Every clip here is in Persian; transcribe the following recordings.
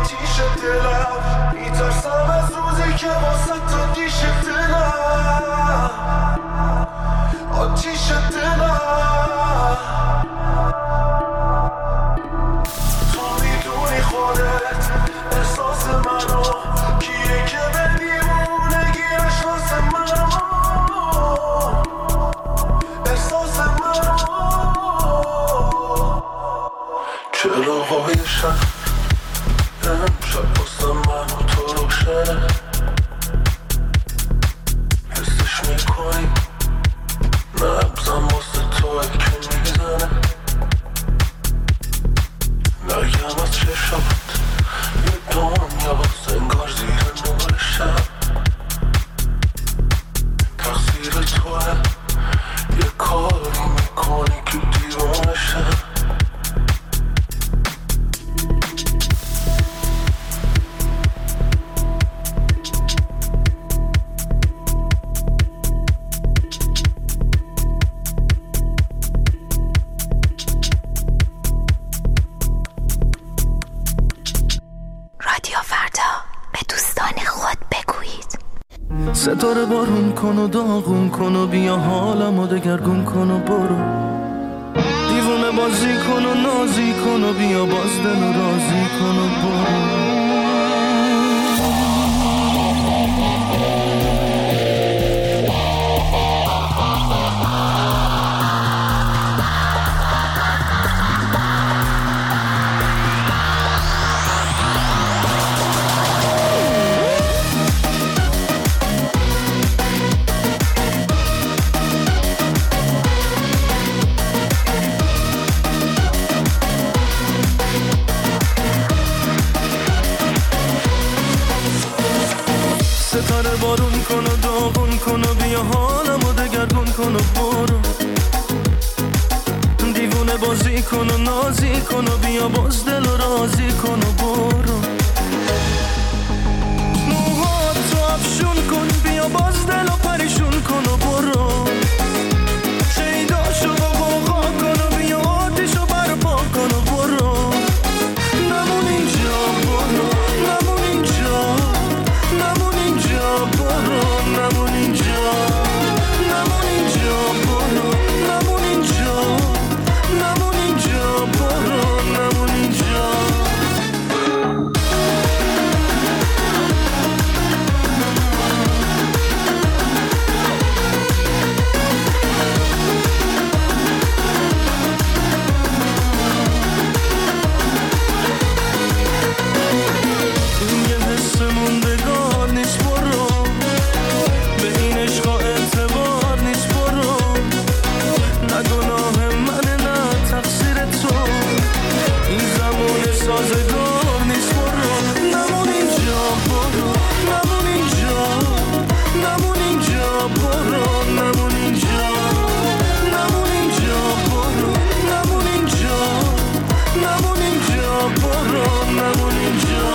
آتیش دلم میترسم از روزی که واسه تو دیش دلم آتیش دلم تو میدونی خودت احساس منو کیه که به دیوونگی اشخاص منو احساس منو چراغای شب امشب واسه من و تو روشنه حسش میکنی نبزم واسه توی که میزنه نگم از چشمت یه دنیا انگار زیر نور شب تقصیر توه یه کاری میکنی که دیوانه شب ستاره بارون کن و داغون کن و بیا حالمو دگرگون کن و برو دیوونه بازی کن و نازی کن و بیا باز دل و رازی کن و برو ستاره بارون کن و داغون کن و بیا حالمو دگرگون کن و برو دیوونه بازی کن و نازی کن و بیا باز دل و رازی کن و برو موهاتو افشون کن بیا باز دل و پریشون کن و برو شیداشو با غوغا کن و بیا آتیشو برپا کن و برو نمون اینجا برو نمون اینجا نمون اینجا برو نمون اینجا نمون اینجا برو نمون اینجا نمون اینجا برو نمون اینجا این یه حس موندگار نیست برو به این عشقا اعتبار نیست برو نه گناه منه نه تقصیر تو این زمان سازگار نیست برو نمون اینجا برو نمون اینجا نمون اینجا برو نمون اینجا نمون اینجا برو نمون اینجا نمون اینجا برو نمون اینجا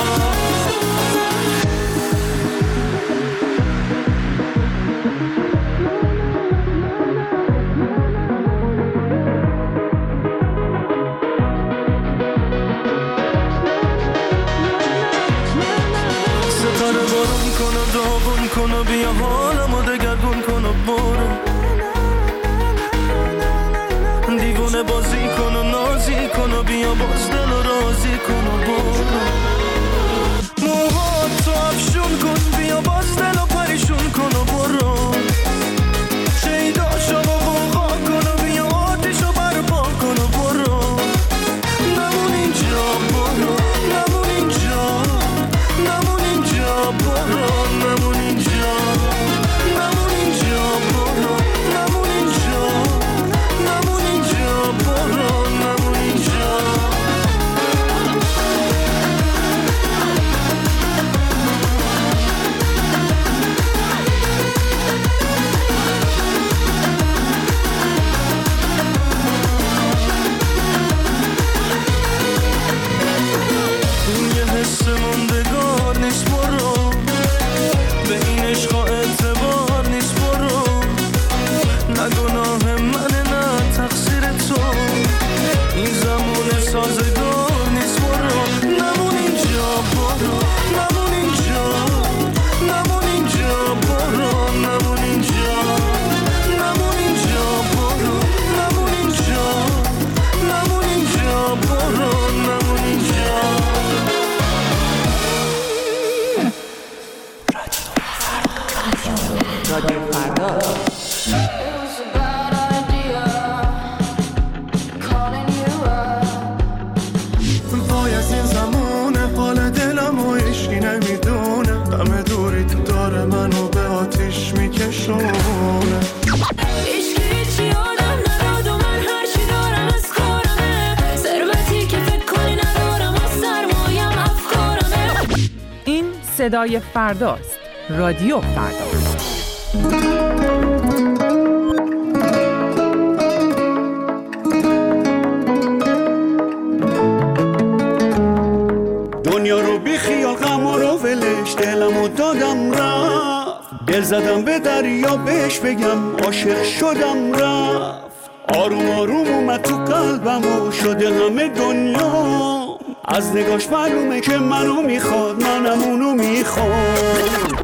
ستاره بارون کن و داغون کن و بیا حالمو دگرگون کن و برو دیوونه بازی کن و نازی کن و بیا باز دل و رازی کن و برو موهاتو افشون کن بیا باز دل و پریشون کن و برو شیداشو با غوغا کن و بیا آتیشو برپا کن و برو نمون اینجا برو نمون اینجا نمون اینجا برو نمون اینجا نمون اینجا برو نمون اینجا نمون اینجا برو نمون اینجا این یه حس موندگار نیست برو به این عشقا اعتبار نیست برو نه گناه منه نه تقصیر تو این زمان سازگار نیست برو نمون اینجا برو صدای فرداست. رادیو فردا. دنیا رو بی خیال غم رو ولش، دلمو دادم رفت، دل زدم به دریا بهش بگم عاشق شدم رفت. آروم آروم اومد تو قلبم و شده همه دنیا، از نگاش معلومه که منو میخواد، منم اونو میخواد.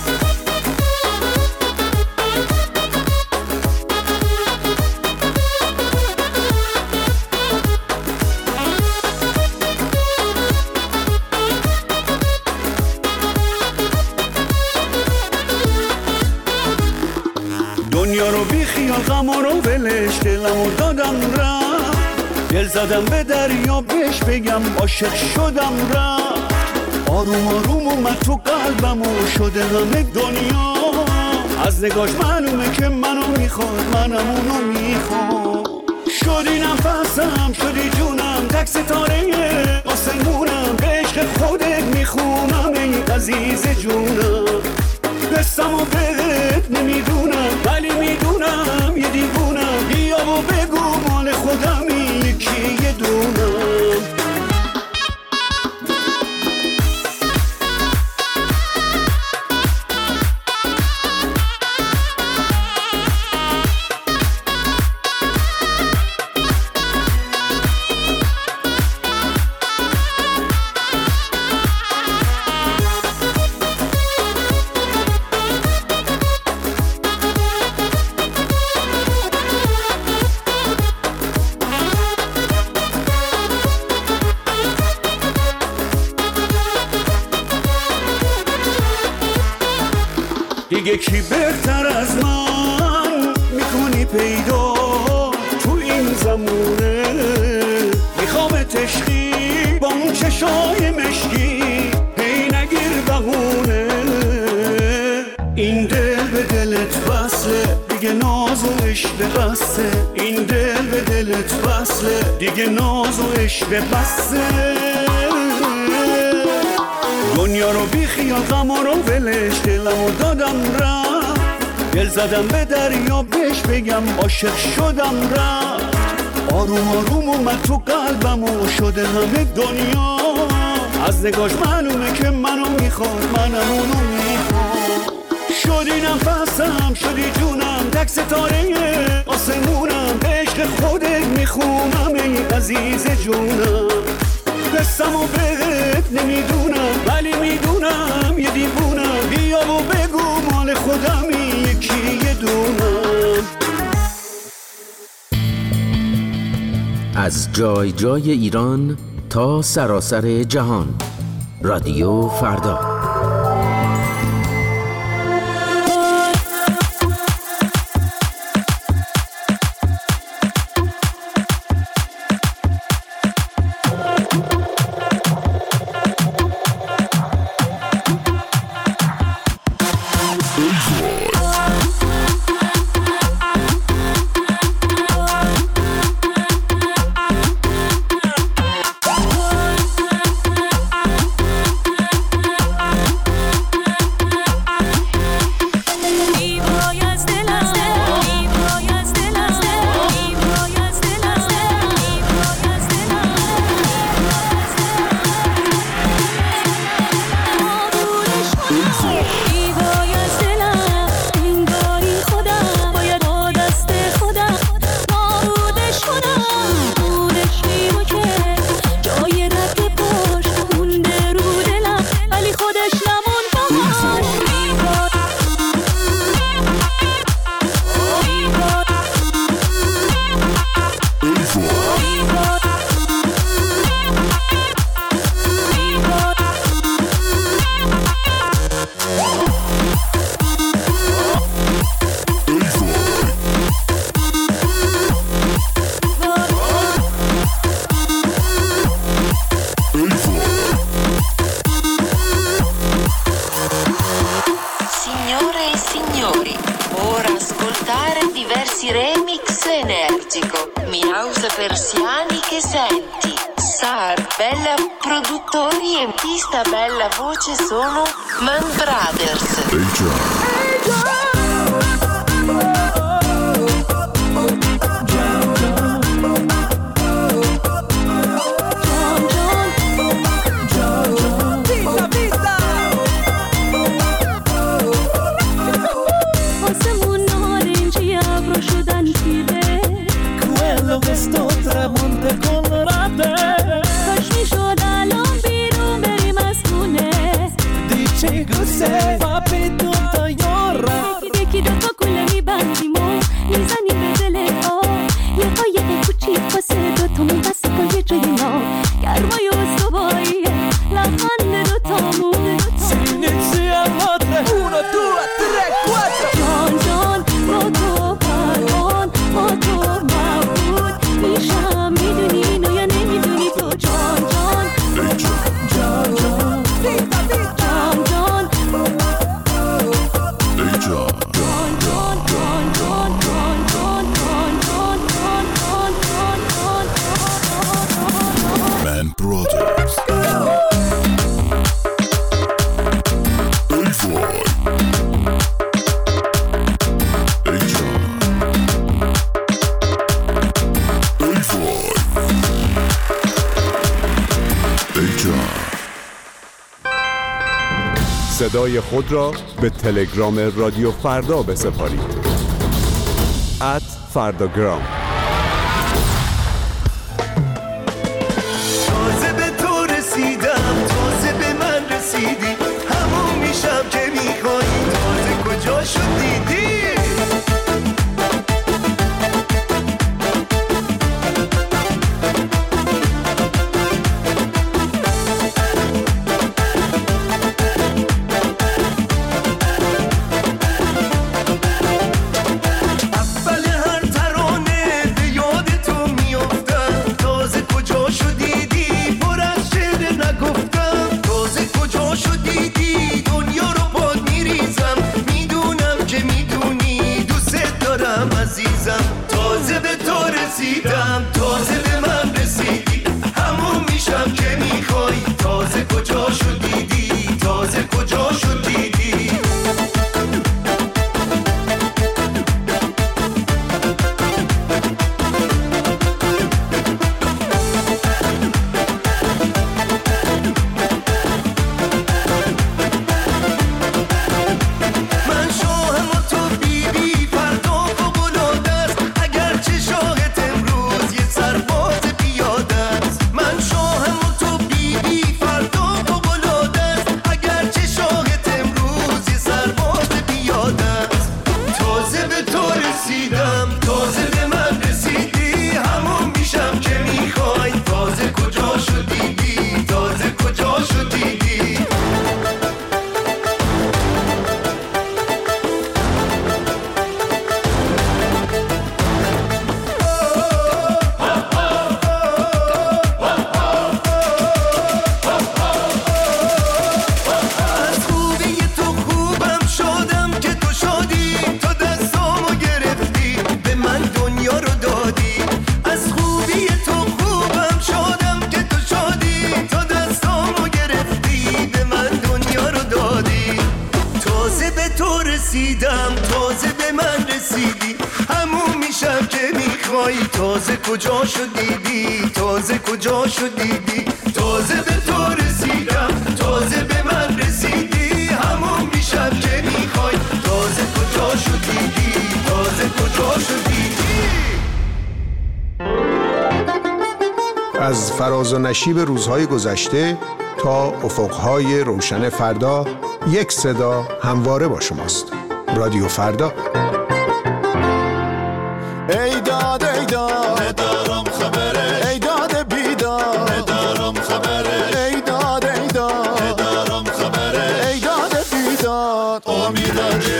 دنیا رو بی خیال غم رو ولش، دلمو دادم رفت، دل زدم به دریا بهش بگم عاشق شدم رفت. آروم آروم اومد تو قلبم و شده همه دنیا، از نگاش معلومه که منو میخواد، منم اونو میخواد. شدی نفسم شدی جونم، تک ستاره آسمونم، به عشق خودت میخونم ای عزیز جونم. قصه‌مو بهت نمیدونم ولی میدونم یه دیوونم، بیا و بگو مال خودمی یکی یه دونم. دیگه کی بهتر از من میکنی پیدا تو این زمونه، میخوام عشقی با اون چشای مشکی، هی نگیر بهونه. این دل به دلت وصله دیگه ناز و عشق بسته، این دل به دلت وصله دیگه ناز و عشق بسته. دنیا رو بی خیال غم رو ولش، دلمو دادم رفت، دل زدم به دریا بهش بگم عاشق شدم رفت. آروم آروم اومد تو قلبم و شده همه دنیا، از نگاش معلومه که منو میخواد، منم اونو میخواد. شدی نفسم شدی جونم، تک ستاره آسمونم، به عشق خودت میخونم ای عزیز جونم. قصه‌مو بهت نمیدونم ولی میدونم یه دیوونم، بیا و بگو مال خودمی یکی یه دونم. از جای جای ایران تا سراسر جهان، رادیو فردا. Remix energico, mi house persiani che senti. Sar, bella produttori e pista bella voce sono Man Brothers. یکی دفعه کله میبندیم و میزنیم به دل آب یه قایق کوچیک واسه دوتامون بس کن یه جای ناب گرمای استواییه لبخند دوتامون جان جان با تو پروان با تو مبود میشم میدونی اینو یا نمیدونی تو جان جان جان جان Man Brothers. صدای خود را به تلگرام رادیو فردا بسپارید. @فرداگرام. تازه به تو رسیدم، تازه به من رسیدی، همون میشم که میخوایی، تازه کجا شد دیدی؟ تازه به تو رسیدم، تازه به من رسیدی، همون میشم که میخوای، تازه کجا شدیدی، تازه کجا شدیدی. تازه به من رسیدی، همون میشم که میخوایی، تازه کجا شدیدی، تازه کجا شدیدی. تازه به تو رسیدم، تازه به من رسیدی، همون میشم که میخوای، تازه کجا شدیدی، تازه کجا شدیدی. از فراز و نشیب روزهای گذشته تا افقهای روشن فردا، یک صدا همواره با شماست. رادیو فردا. ای داد ای داد ندارم خبره، ای داد بیداد ندارم خبره، ای داد ای داد ندارم خبره، ای داد بیداد امیداره.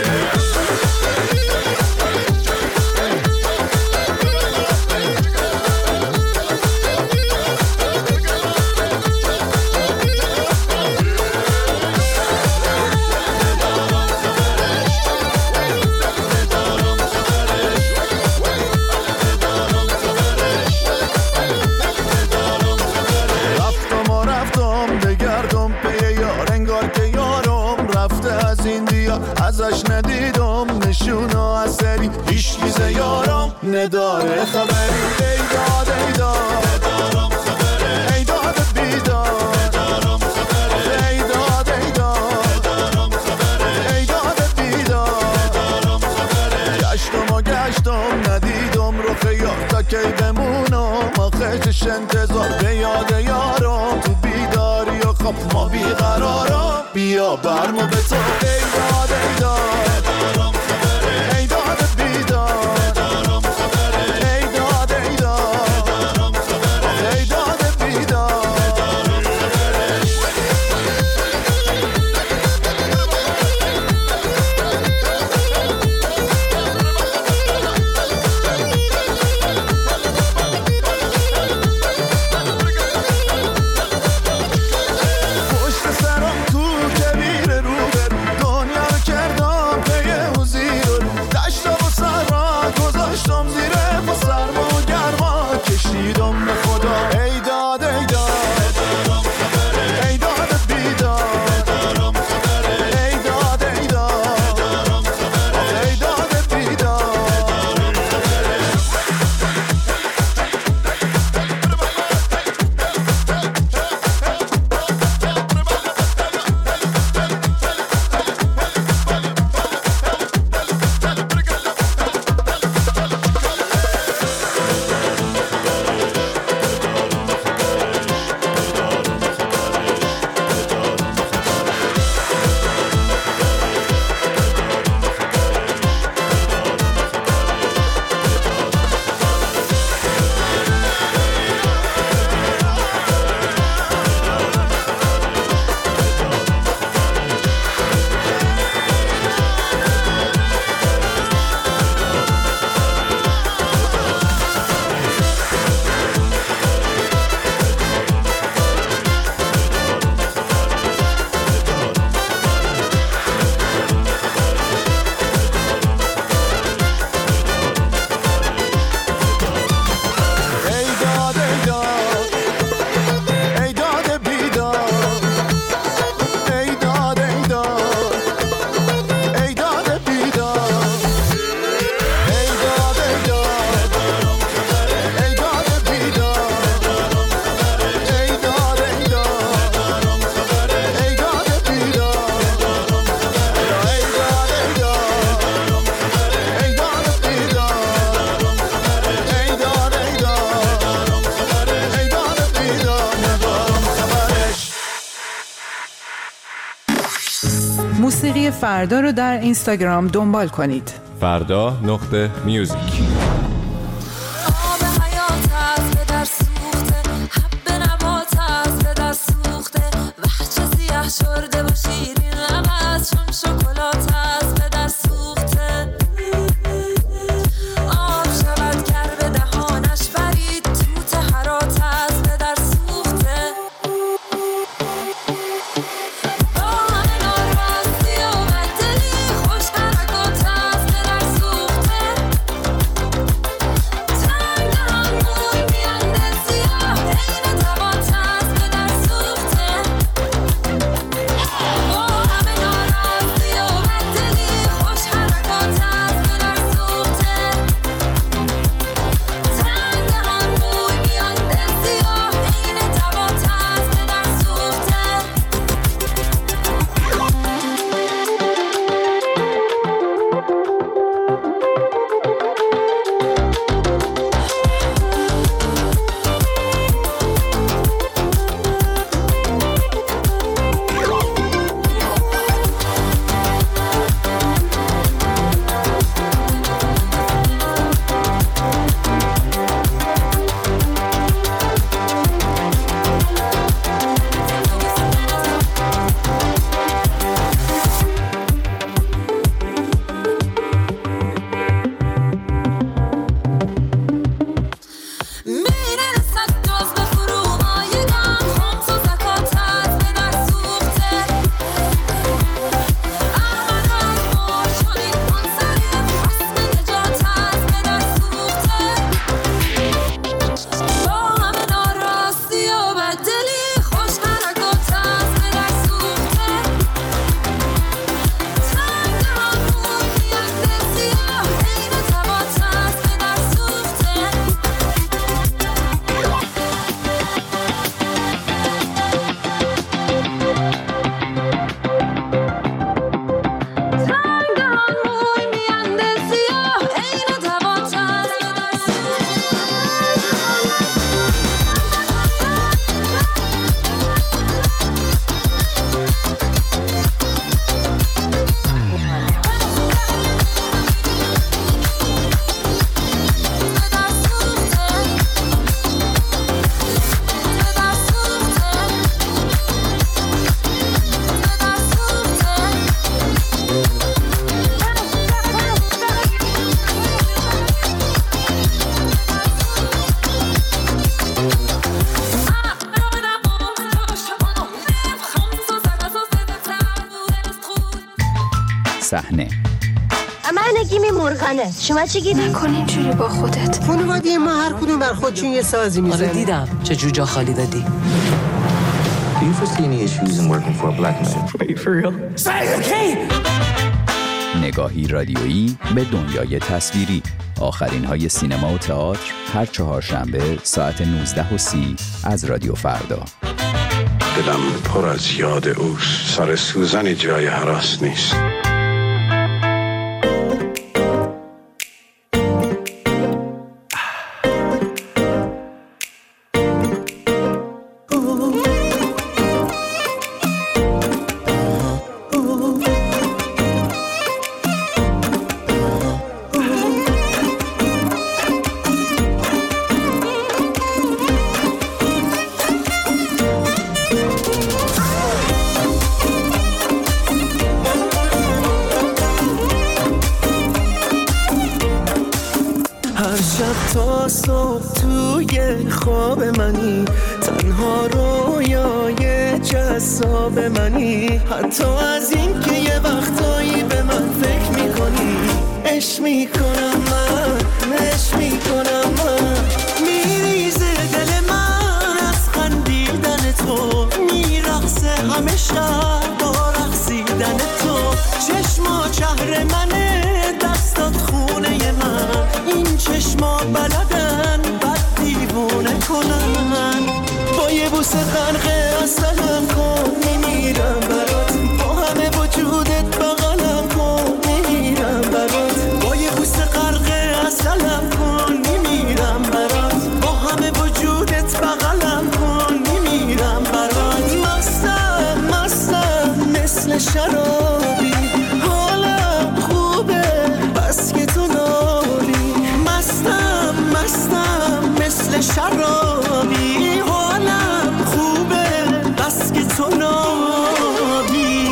ازش ندیدم نشون و اثری، هیچ چیز یارم نداره خبری. ای داد ای داد ندارم خبری، ای داد بیداد ندارم خبری، ای داد ای داد ندارم خبری، ای داد بیداد ندارم خبری. گشتم و گشتم ندیدم رخ یار تا کی بمونم، آخه چش انتظار به یاد یارم، تو بیداری و خواب ما بیقرارم، بیا برمو به تو. ای داد ای داد ندارم خبری، ای داد بیداد ندارم خبری، ای داد ای داد ندارم خبری، ای داد بیداد ندارم خبری. پشت سرم تو کبیر رو برو، دنیا رو کردم پی حضیر رو، دشت و سرما گذاشتم زیره با سرما و گرما، کشیدم به خدا. ای داد ای داد ندارم خبری، ای داد بیداد ندارم خبری، ای داد ای داد ندارم خبری، ای داد بیداد ندارم خبری. ای داد ای داد ای داد بیداد، ای داد ای داد ای داد بیداد، ای داد ای داد ندارم خبری، ای داد بیداد ندارم خبری، ای داد ای داد ندارم خبری، ای داد بیداد ندارم خبری، ای داد ای داد ندارم خبری، ای داد بیداد ندارم خبری، ای داد ای داد ندارم خبری، ای داد بیداد ندارم خبرش. موسیقی فردا رو در اینستاگرام دنبال کنید. فردا.music. آب حیات از به در سوخته، حب نبات از به در سوخته، وحچه سیاه شرده و شیرین لب از چون شکلات از به در سوخته. آب شود گر به دهانش برید تو تهرات از به در سوخته. با همه ناراستی و بددلی خوش حرکات از به در سوخته. تنگ دهان مون میانده سیاه عین تبات از به در سوخته. با همه ناراستی و بددلی خوش حرکات صحنه. من نگیم مرغانه، شما چی گیری؟ نکن اینجوری با خودت. خانواده ما هر کدوم بر خودشون یه سازی میزنه. آره دیدم چه جوجا خالی دادی. Do you foresee any issues in working for a black man? Wait, for real? نگاهی رادیویی به دنیای تصویری. آخرین های سینما و تئاتر هر چهارشنبه ساعت 19:30 از رادیو فردا. دلم پر از یاد اوست، سر سوزن جای هراس نیست. تا صبح توی خواب منی، تنها رویای جذاب منی، حتی از این که یه وقتایی به من فکر میکنی. عشق میکنم من، عشق میکنم من، میریزه دل من از خندیدن تو، میرقصه همه شب با رقصیدن تو. چشما شهر منه، دستات خونه من، این چشما بلدن بد دیوونه کنن. با یه بوسه غرق عسلم کن، میمیرم برات، با همه وجودت بغلم کن، میمیرم برات. با یه بوسه غرق عسلم کن، میمیرم برات، با همه وجودت بغلم کن، میمیرم برات. مستم مستم مثل شرابی، حالم خوبه بس که تو نالی. مستم مستم مثل شرابی، حالم خوبه بس که تو نالی.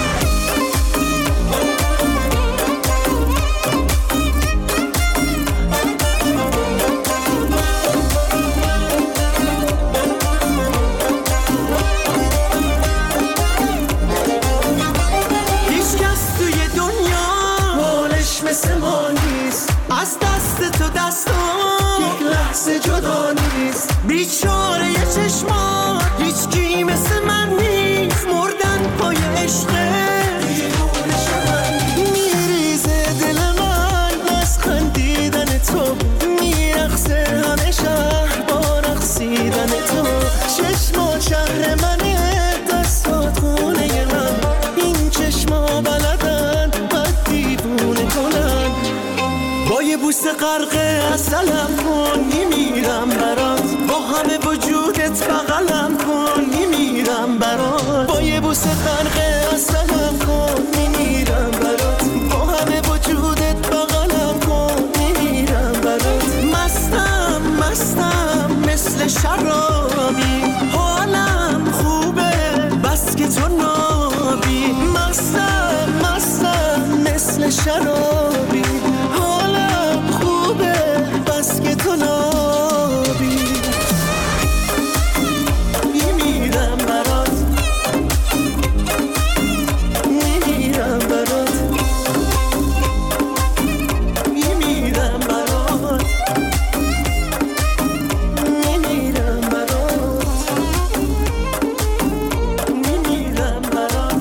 هیچ کس توی دنیا حالش مثل ما نیست، از دست تو دستان یک لحظه جدا نیست. بیچاره یه چشما هیچ کی مثل من نیست، مردن پای عشقه دیوونه شدن. میریزه دل من از خندیدن تو، میرقصه همه شهر با رقصیدن تو. چشما شهر منه، دستات خونه من، این چشما بلدن بد دیوونه کنن. با یه بوسه غرق عسلم کن، میمیرم برات، با همه وجودت بغلم کن، میمیرم برات. با یه بوسه غرق عسلم کن، میمیرم برات، با همه وجودت بغلم کن، میمیرم برات. مستم مستم مثل شرابی، حالم خوبه بس که تو نابی. مستم مستم مثل شرابی، حالم خوبه بس که تو نابی. میمیرم برات، میمیرم برات، میمیرم برات، میمیرم برات، میمیرم برات.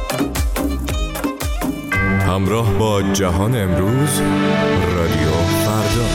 همراه با جهان امروز، رادیو فردا.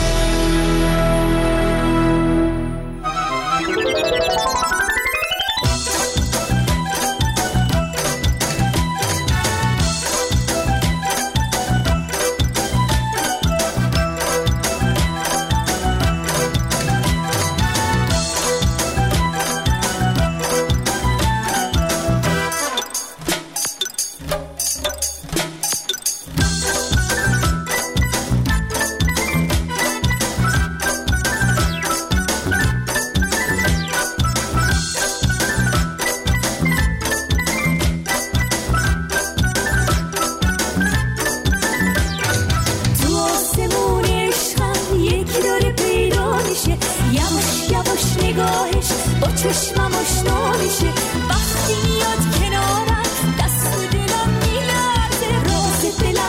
چشمم آشنا میشه وقتی میاد کنارم، دست دلم میلرزه، راز دلم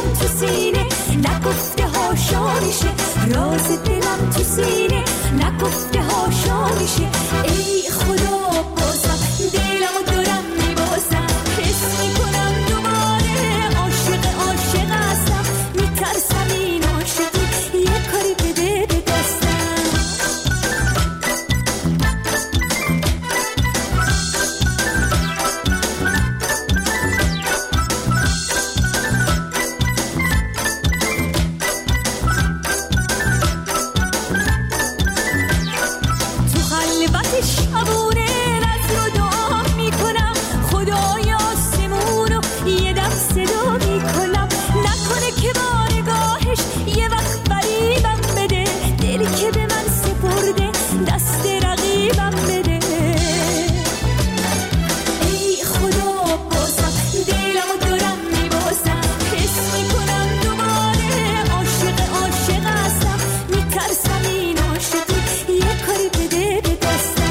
راز دلم تو سینه نگفته هاشا میشه. ای خدا بازم دلمو دارم میبازم، حس میکنم دوباره عاشق هستم، میترسم این عاشقی یه کاری بده به دستم. شبونه نظر و دعا میکنم، خدای آسمونو یه دم صدا میکنم، نکنه که با نگاهش یه وقت فریبم بده، دلی که به من سپرده دست رقیبم بده. ای خدا بازم دلمو دارم میبازم، حس میکنم دوباره عاشق هستم، میترسم این عاشقی یه کاری بده به دستم.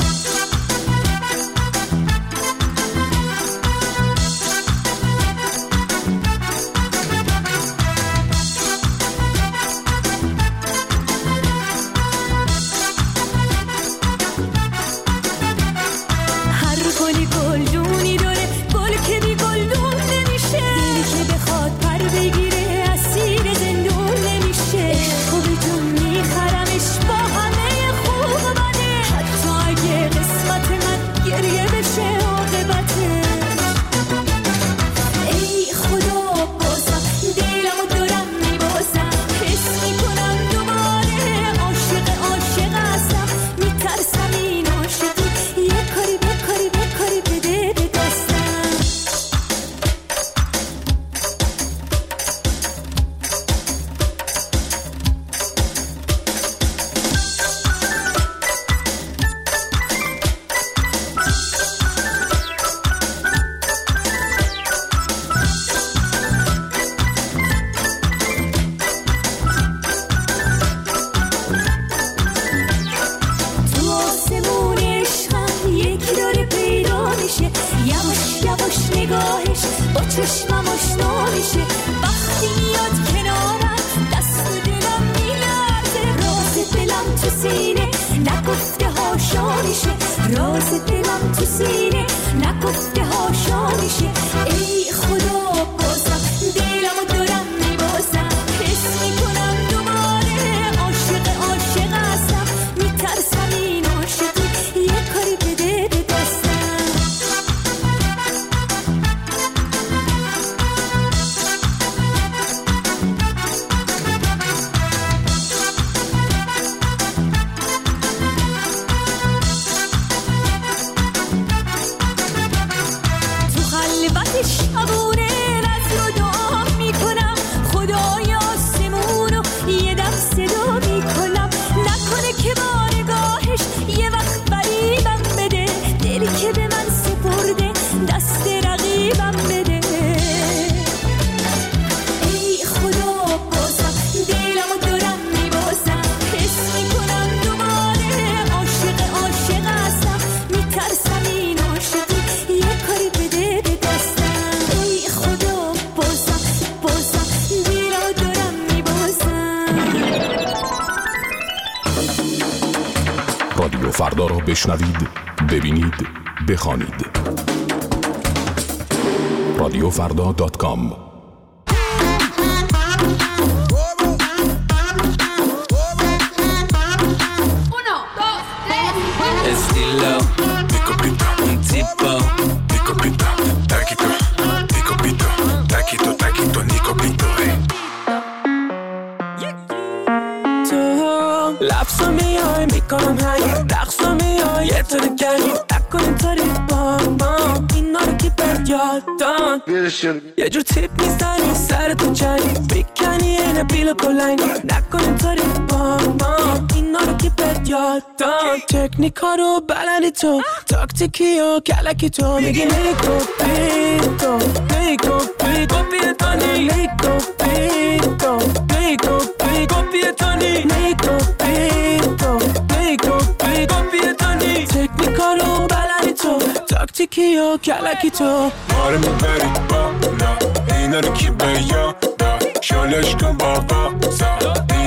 هر گلی گلدونی داره، گل که بی گلدون نمیشه، دلی که بخواد پر بگیره اسیر زندون نمیشه. خوبی تو میخرمش با همه خوب و بده، حتی اگه قسمت من گریه بشه عاقبته. ای خدا بازم دلمو دارم میبازم، حس میکنم دوباره عاشق هستم، میترسم این عاشقی یه کاری بده به دستم. تو آسمون عشقم یکی داره پیدا میشه، یواش یواش نگاهش با چشمم آشنا میشه، وقتی میاد کنارم دست و دلم میلرزه، راز دلم تو سینه نگفته هاشا میشه، راز دلم تو سینه نگفته هاشا میشه. ای خدا بازم دلمو دارم میبازم، حس میکنم دوباره عاشق هستم، میترسم این عاشقی یه کاری بده به دستم. تو خلوت شبونه نظر و دعا میکنم، خدای آسمونو یه دم صدا میکنم، نکنه که با نگاهش یه وقت فریبم بده، دلی که به من سپرده دست رقیبم بده. ای خدا بازم دلمو دارم میبازم، حس میکنم دوباره عاشق هستم، میترسم این عاشقی یه کاری بده به دستم. ای خدا بازم دلمو دارم میبازم. رادیو فردا را بشنوید، ببینید، بخوانید. radiofrda.com. Estilo, picopito, un tipo, picopito, taquito, picopito, taquito, taquito, nicopito, تو لفظو میای میکنم هنگ، رقصو میای یه طور گنی، نکن اینطوری با ما اینا رو کی بر یادان، یه جور تیپ میزنی سر تو چنی، بیکنی اینه بیل بلنگی، نکن اینطوری با ما اینا رو کی بر یادان. تکنیکا رو بلدی تو، تاکتیکی و کلکی تو، میگی لیکو پیکو لیکو پیکو پیتانی، لیکو پیکو لیکو پیکو پیتانی، لیکو پیکو لیکو پیکو پیتانی. تکنیکا رو بلدی تو، تاکتیکی و کلکی تو، آره میبری بالا اینا رو کی به یادا، شالش کن بابا سا اینا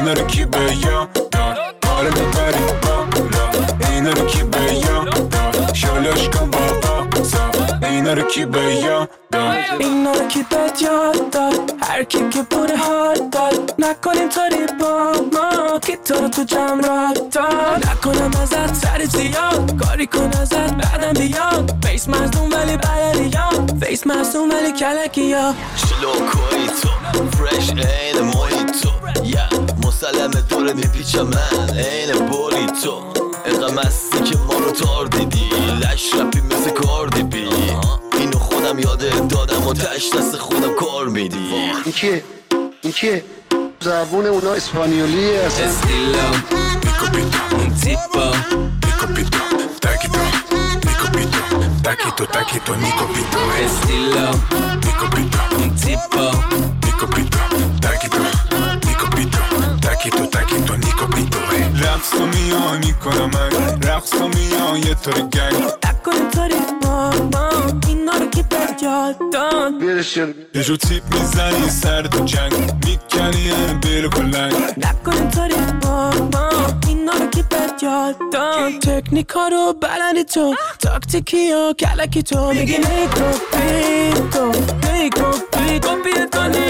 اینا رو کی به یاد داد آره میبریم بالا اینا رو کی به یاد داد شالش کن بابا سا اینا رو کی به یاد داد اینا رو کی به یاد داد هر کی که بوده حال داد نکنیم طوری با ما که تو رو تو جمع را داد نکنم ازت سر زیاد کاری کن ازت بعدم بیاد فیس مزدون ولی بلدیام فیس مزدون ولی کلکی ها شلوکوی تو فرش این موی تو مسلم دور میپیچم من این بولی تو اینقدر مستی که ما رو تار دیدی لش رپی مثل کاردی بی اینو خودم یاده دادم و تش دست خودم کار میدی این کیه؟ زبون اونا اسپانیولیه اصلا استیلام میکوپیتو اون تیپا میکوپیتو تاکیتو میکوپیتو تاکیتو میکوپیتو استیلام میکوپیتو اون تیپا میکوپیتو تاکیتو میکوپیتو تاکیتو میکوپیتو رقص تو میان میکنم من رقص تو میان یه طور گنگ نکنه طوری ماما اینا رو کی به یاد داد یه جو تیپ میزنی سر تو جنگ میکنی بیل کلنگ نکنه طوری ماما اینا رو کی به یاد داد تکنیکا رو بلندی تو تاکتیکی و کلکی تو میگی نیکوپیتو پیتونی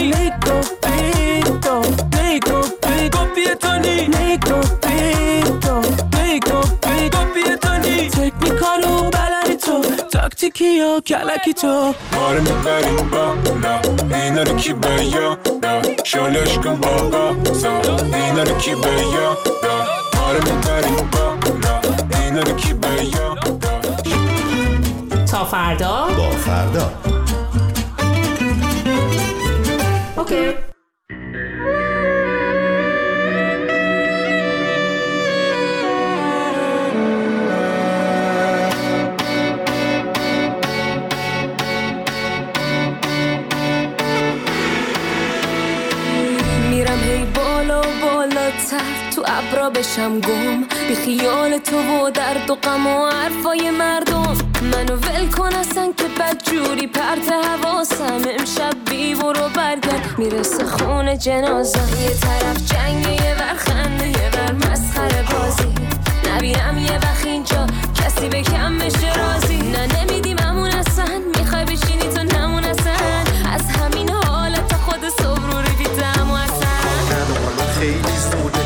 تکنیکا رو بلندی تو تاکتیکی و کلکی تو آره میبریم بالا اینا رو کی به یاد داد شالش کن بابا سا اینا رو کی به یاد داد آره میبریم بالا اینا رو کی به یاد داد تا فردا با فردا اوکی تو ابرا بشم گم بی خیال تو و درد و غم و حرفای مردم منو ول کن اصلا که بدجوری پرت حواسم امشب بی برو برگرد میرسه خونه جنازم یه طرف جنگ یه ور خنده یه ور مسخره بازی نبینم یه وقت اینجا کسی به کم بشه رازی نه نمیدیم همون اصلا میخوای بشینی تو نمون اصلا از همین حالت خود صبح رو ریدیدم و اصلا خیلی زوده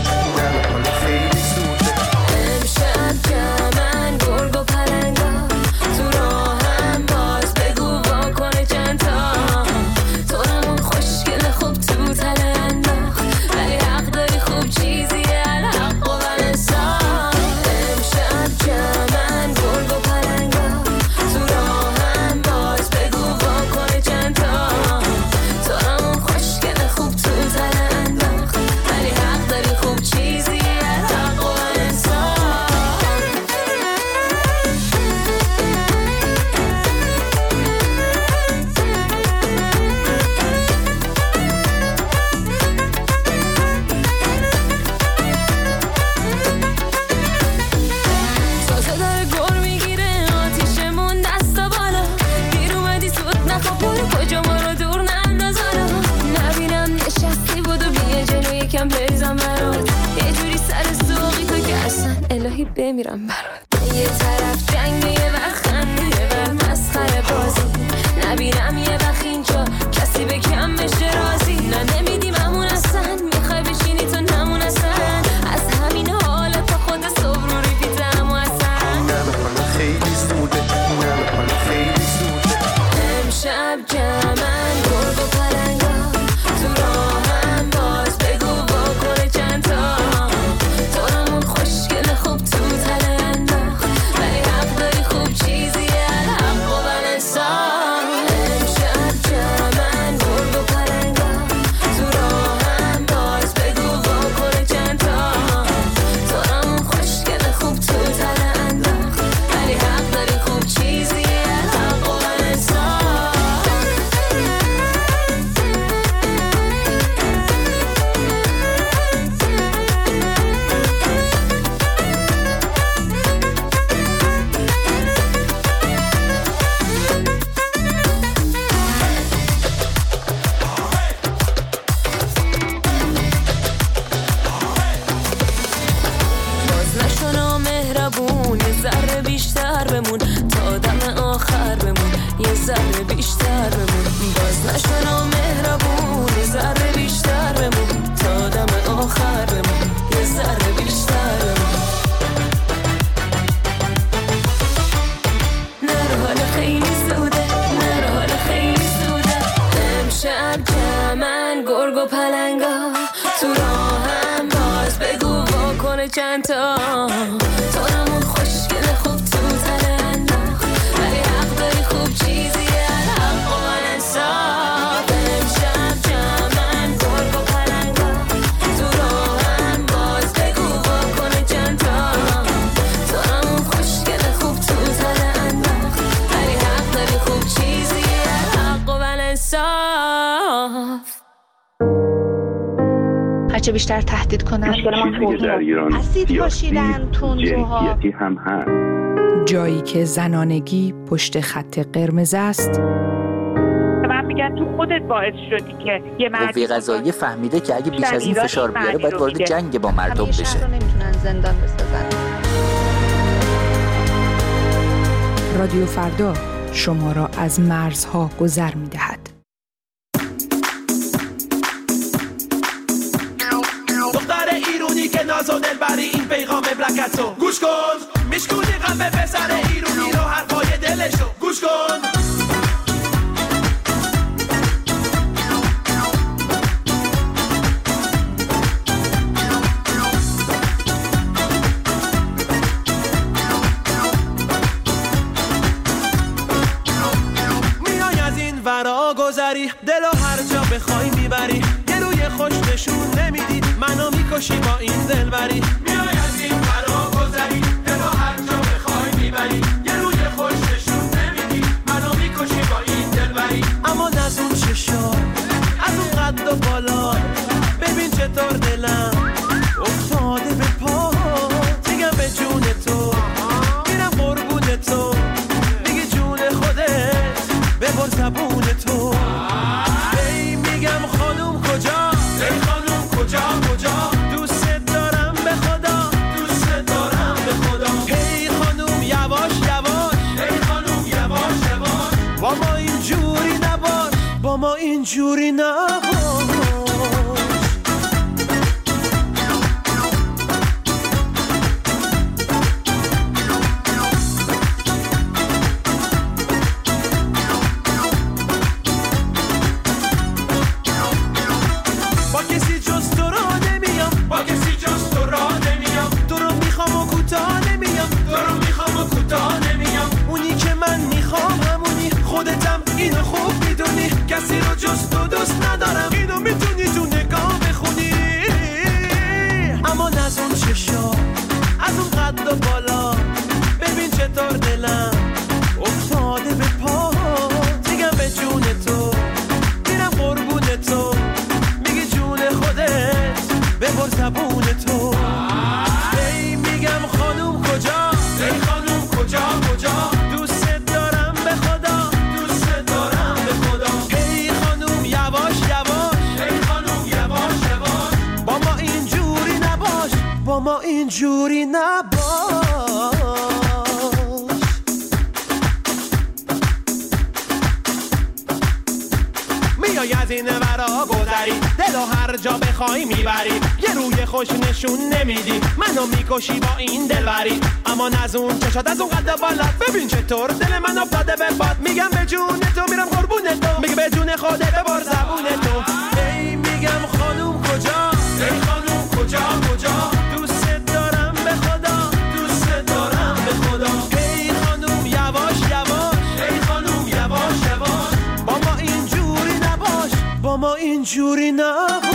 امشب جمعن گرگ و پلنگا تو راهم باز بگو واکنه چند تا تو همون خوشگل خوب تو تله انداخت ولی حق داری خوب چیزیه الحق و بلنسا امشب جمعن گرگ و پلنگا تو راهم باز بگو واکنه چند تا تو همون خوشگل خوب تو تله انداخت ولی حق داری خوب چیزیه الحق و بلنسا تازه داره گر میگیره آتیشمون دستا بالا دیر اومدی زود نخوا برو کجا ما رو دور نندازالا نبینم نشستی بودو بیا جلو یکم بریزم برات یه جوری سر سوقی تو که اصلا الهی بمیرم برات یه طرف جنگ یه ور خنده یه ور مسخره بازی نبینم یه وقت اینجا کسی به کم بشه رازی نه نمیدیم همون اصلا میخوای بشینی تو نمون اصلا از همین حالت خود صبح رو ریپیتم و اصلا خیلی زوده امشب جمعن گرگ و پلنگا تو راهم باز بگو واکنه چند تا تو همون خوشگل خوب تو تله انداخت ولی حق داری خوب امشب جمعن گرگ و پلنگا تو راهم باز بگو واکنه چند تا تو همون خوشگل خوب تو تره انداخت ولی حق داری خوب چیزیه حق و من انصاف امشب جمعن گرگ و پلنگا تو راهم باز بگو واکنه چند تا تو همون خوشگل خوب تو تره انداخت ولی حق داری خوب چیزیه حق و من انصاف هرچه بیشتر تهدید کنن چیزی در ایران اسید پاشیدن تندروها جنسیتی هم هست. جایی که زنانگی پشت خط قرمز است. من میگم تو خودت باعث شدی که یه قوه قضاییه فهمیده که اگه بیش از این فشار بیاره باید وارد جنگ با مردم بشه. شهر رو نمیتونن زندان بسازن. رادیو فردا شما را از مرزها گذر می‌دهد. دختر ایرونی که ناز و دلبری این پیغام بلکتو گوش کن میشکونی قلب پسر ایرونی رو حرفای دلشو گوش کن میای از این ورا گذری دلو هر جا بخوای میبری یه روی خوش نشون نمیدی منو میکشی با این دلبری میای از این ورا گذری دلو هر جا بخوای میبری یه روی خوش نشون نمیدی منو میکشی با این دلبری اما از اون چشا از اون قد و بالا ببین چطور دلم افتاده به پا میگم به جون تو میرم قربون تو میگی جون خودت ببر زبون تو ای میگم خانوم کجا ای خانوم کجا دوست دارم به خدا دوست دارم به خدا ای خانوم یواش ای خانوم یواش با ما اینجوری نباش با ما اینجوری نباش اینو خوب میدونی کسی رو جز تو دوست ندارم اینو میتونی تو نگاه بخونی اما از اون چشا از اون قد و بالا ببین چطور دلم افتاده به پا میگم به جون تو میرم قربون تو میگی جون خودت ببر زبون تو ای میگم خانوم کجا ای خانوم کجا دوست دارم به خدا با ما اینجوری نباش میای از این ورا گذری دلو هر جا بخوای میبری یه روی خوش نشون نمیدی منو میکشی با این دلبری اما از اون چشات از اون قد بالات ببین چطور دل من افتاده به باد میگم به جون تو میرم قربون تو میگه به جون خودت ببر زبون تو ای میگم خانوم کجا ای خانوم کجا دوست دارم به خدا دوست دارم به خدا ای خانوم یواش ای خانوم یواش با ما اینجوری نباش با ما اینجوری نباش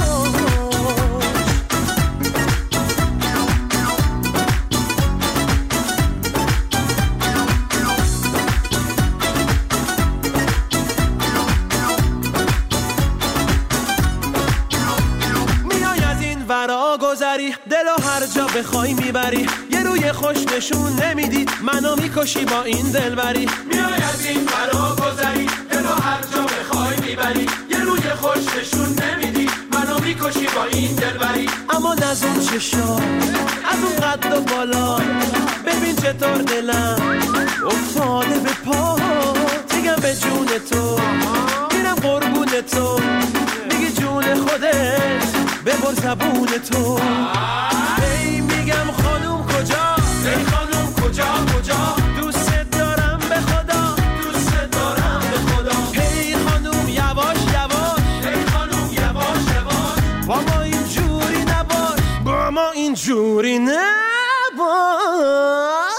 ورا گذری دلو هر جا بخوای میبری یه روی خوش نشون نمیدی منو میکشی با این دلبری میای از این ورا گذری دلو هر جا بخوای میبری یه روی خوش نشون نمیدی منو میکشی با این دلبری اما از اون چشا از اون قد و بالا ببین چطور دلم افتاده به پا میگم به جون تو میرم قربون تو میگی جون خودت ببر زبون تو ای میگم خانوم کجا ای خانوم کجا دوست دارم به خدا دوست دارم به خدا ای خانوم یواش ای اینجوری نباش